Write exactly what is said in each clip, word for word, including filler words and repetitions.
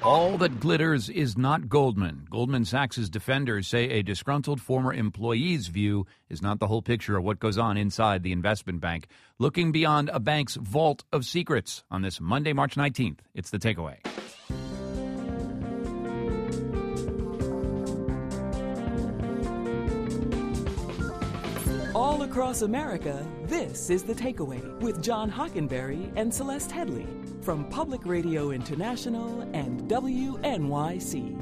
All that glitters is not Goldman. Goldman Sachs' defenders say a disgruntled former employee's view is not the whole picture of what goes on inside the investment bank. Looking beyond a bank's vault of secrets on this Monday, March nineteenth. It's The Takeaway. All across America, this is The Takeaway with John Hockenberry and Celeste Headley from Public Radio International and W N Y C.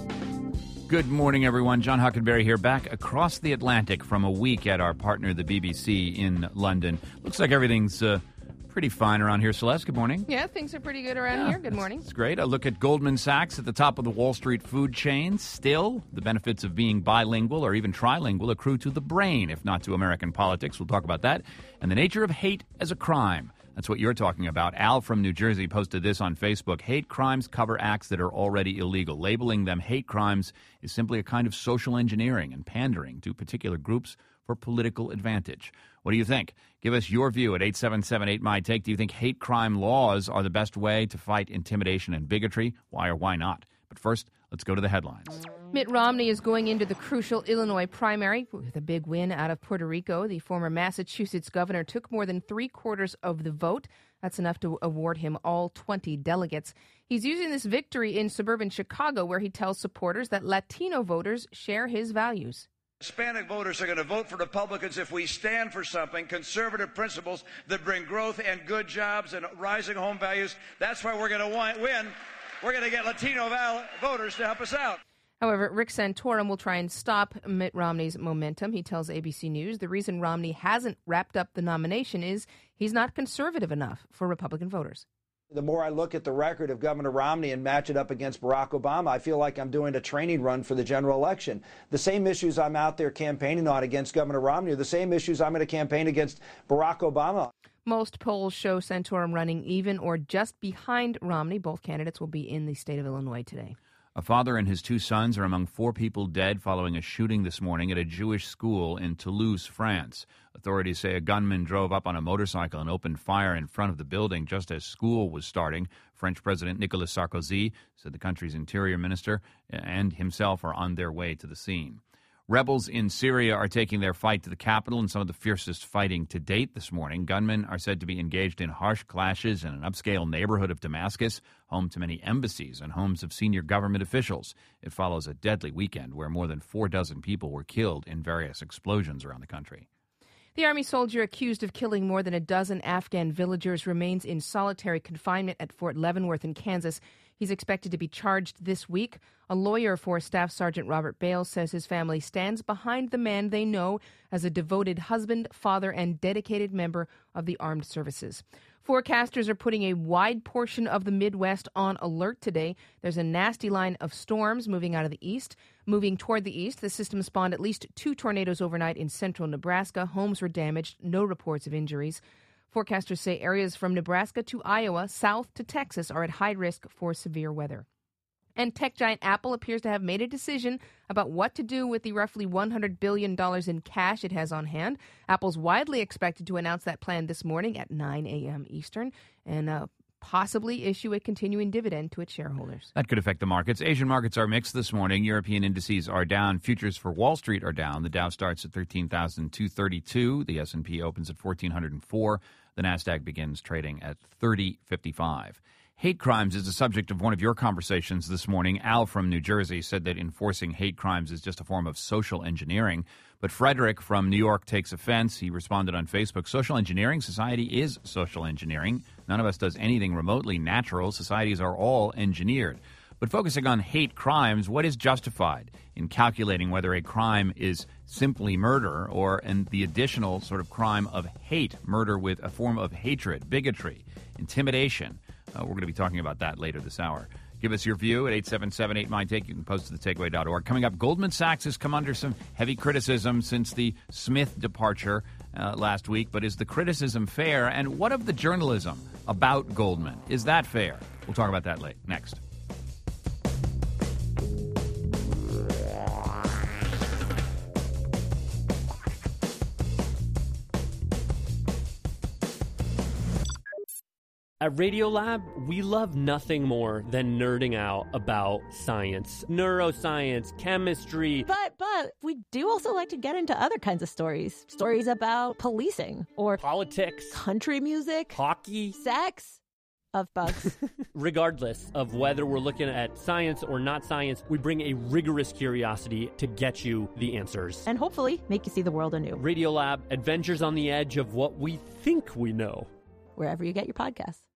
Good morning, everyone. John Hockenberry here, back across the Atlantic from a week at our partner, the B B C in London. Looks like everything's uh, pretty fine around here. Celeste, good morning. Yeah, things are pretty good around yeah, here. Good morning. It's great. A look at Goldman Sachs at the top of the Wall Street food chain. Still, the benefits of being bilingual or even trilingual accrue to the brain, if not to American politics. We'll talk about that. And the nature of hate as a crime. That's what you're talking about. Al from New Jersey posted this on Facebook. Hate crimes cover acts that are already illegal. Labeling them hate crimes is simply a kind of social engineering and pandering to particular groups for political advantage. What do you think? Give us your view at eight seven seven eight, M Y T A K E. Do you think hate crime laws are the best way to fight intimidation and bigotry? Why or why not? But first, let's go to the headlines. Mitt Romney is going into the crucial Illinois primary with a big win out of Puerto Rico. The former Massachusetts governor took more than three quarters of the vote. That's enough to award him all twenty delegates. He's using this victory in suburban Chicago, where he tells supporters that Latino voters share his values. Hispanic voters are going to vote for Republicans if we stand for something, conservative principles that bring growth and good jobs and rising home values. That's why we're going to win. We're going to get Latino val- voters to help us out. However, Rick Santorum will try and stop Mitt Romney's momentum. He tells A B C News the reason Romney hasn't wrapped up the nomination is he's not conservative enough for Republican voters. The more I look at the record of Governor Romney and match it up against Barack Obama, I feel like I'm doing a training run for the general election. The same issues I'm out there campaigning on against Governor Romney are the same issues I'm going to campaign against Barack Obama. Most polls show Santorum running even or just behind Romney. Both candidates will be in the state of Illinois today. A father and his two sons are among four people dead following a shooting this morning at a Jewish school in Toulouse, France. Authorities say a gunman drove up on a motorcycle and opened fire in front of the building just as school was starting. French President Nicolas Sarkozy said the country's interior minister and himself are on their way to the scene. Rebels in Syria are taking their fight to the capital in some of the fiercest fighting to date this morning. Gunmen are said to be engaged in harsh clashes in an upscale neighborhood of Damascus, home to many embassies and homes of senior government officials. It follows a deadly weekend where more than four dozen people were killed in various explosions around the country. The Army soldier accused of killing more than a dozen Afghan villagers remains in solitary confinement at Fort Leavenworth in Kansas. He's expected to be charged this week. A lawyer for Staff Sergeant Robert Bales says his family stands behind the man they know as a devoted husband, father, and dedicated member of the armed services. Forecasters are putting a wide portion of the Midwest on alert today. There's a nasty line of storms moving out of the east. Moving toward the east, the system spawned at least two tornadoes overnight in central Nebraska. Homes were damaged, no reports of injuries. Forecasters say areas from Nebraska to Iowa, south to Texas, are at high risk for severe weather. And tech giant Apple appears to have made a decision about what to do with the roughly one hundred billion dollars in cash it has on hand. Apple's widely expected to announce that plan this morning at nine a.m. Eastern and uh, possibly issue a continuing dividend to its shareholders. That could affect the markets. Asian markets are mixed this morning. European indices are down. Futures for Wall Street are down. The Dow starts at thirteen thousand two hundred thirty-two. The S and P opens at fourteen oh four. The Nasdaq begins trading at thirty fifty-five. Hate crimes is the subject of one of your conversations this morning. Al from New Jersey said that enforcing hate crimes is just a form of social engineering. But Frederick from New York takes offense. He responded on Facebook, social engineering, society is social engineering. None of us does anything remotely natural. Societies are all engineered. But focusing on hate crimes, what is justified in calculating whether a crime is simply murder or in the additional sort of crime of hate, murder with a form of hatred, bigotry, intimidation? Uh, we're going to be talking about that later this hour. Give us your view at eight seven seven eight, M Y T A K E. You can post to the takeaway dot org. Coming up, Goldman Sachs has come under some heavy criticism since the Smith departure uh, last week. But is the criticism fair? And what of the journalism about Goldman? Is that fair? We'll talk about that late next. At Radiolab, we love nothing more than nerding out about science, neuroscience, chemistry. But, but, we do also like to get into other kinds of stories. Stories about policing or politics, country music, hockey, sex, of bugs. Regardless of whether we're looking at science or not science, we bring a rigorous curiosity to get you the answers. And hopefully make you see the world anew. Radiolab, adventures on the edge of what we think we know. Wherever you get your podcasts.